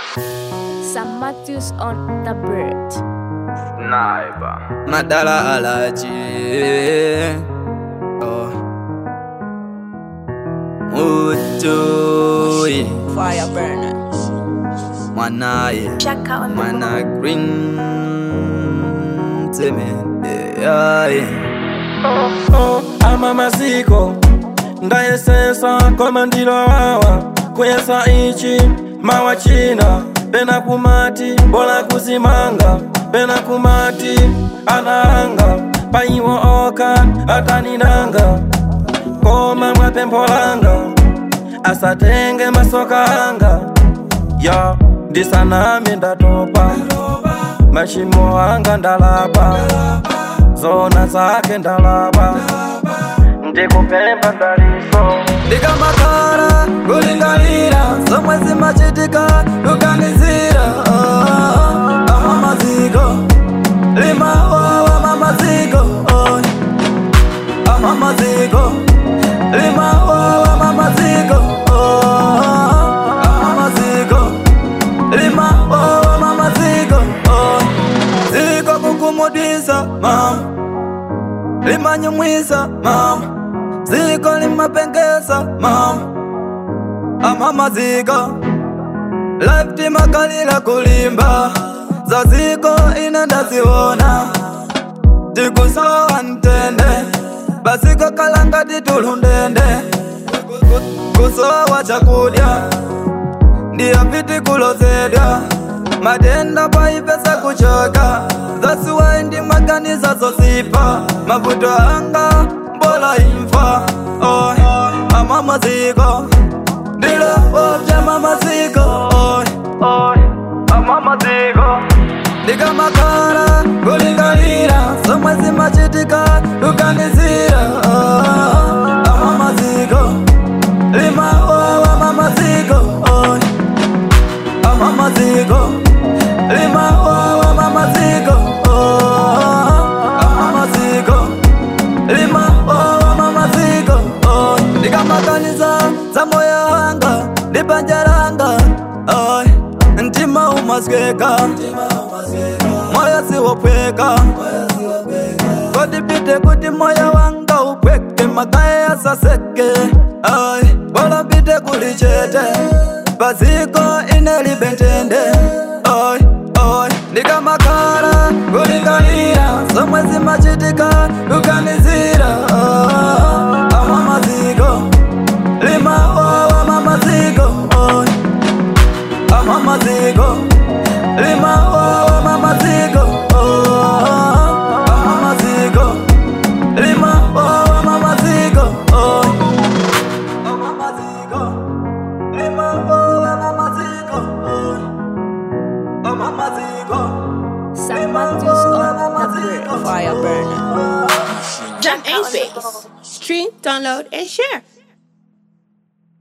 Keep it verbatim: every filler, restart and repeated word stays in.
Sam Matthews on the bird. Sniper. Madala alaji. Oh. Utoi. Fire burner. Manaye. Chaka on the Mana green. Teme. Yeah. Oh, oh, ama maziko ndayesesa komandilo wawa kuyesa ichi mawa china pena kumati bola kuzimanga pena kumati anaanga paiwo oka ataninanga koma mwapempolanga asatenge masoka anga ya ndisanami ndatopa mashimo anga ndalapa zona zake ndalapa ndikupemba ndaliso ndikamakara kulingalira zomwe zimachitika kuganizira ama maziko limawawa mamaziko ama maziko limawawa mamaziko ama maziko limawawa mamaziko ziko kukumudisa mama limanyumwisa mama ziko limapengesa mama ama maziko life timakalila kulimba za ziko inenda ziona tikusowa ntende basiko kalanga titulundende kusowa chakudya ndiyo viti kulozedya matenda paipesa kuchoka zasiwa indi maganiza zosipa mavuto anga mbola imfa oh, ama maziko ndilo obja mamaziko oh, oh, ama maziko ndikamakara kulingalira zomwe zimachitika kuganizira oh, ama maziko limawawa mamaziko oh, ama maziko limawawa mamaziko oh, ama maziko limawawa mamaziko oh, ndikamakaniza za moyo wanga ndipanjaranga oh, ntima umazweka moyo siwopweka kodipite kuti moyo wanga upweke magaye asaseke oh, bola pite kulichete baziko inelibentende oh, oh, ndikamakara kulingalira zomwe zimachitika kuganizira oh, ama maziko limawawa mamaziko oh, ama maziko limawawa mamaziko oh, ama maziko limawawa mamaziko oh, ama maziko limawawa mamaziko oh, ama maziko Sam Matthews on the bird. Fire burner. Jam and Bass. Stream, download, and share.